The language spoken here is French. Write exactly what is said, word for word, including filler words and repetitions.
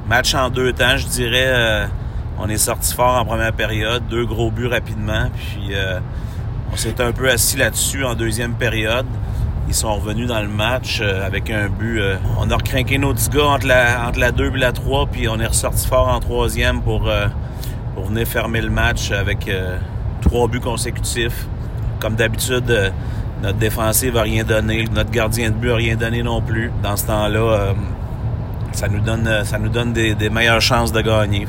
match en deux temps, je dirais. Euh, on est sorti fort en première période, deux gros buts rapidement, puis euh, on s'est un peu assis là-dessus en deuxième période. Ils sont revenus dans le match euh, avec un but. Euh, on a recrinqué nos petits gars entre la, entre la deux et la trois, puis on est ressorti fort en troisième pour, euh, pour venir fermer le match avec euh, trois buts consécutifs. Comme d'habitude, euh, notre défensive n'a rien donné, notre gardien de but n'a rien donné non plus. Dans ce temps-là, euh, ça nous donne, ça nous donne des, des meilleures chances de gagner.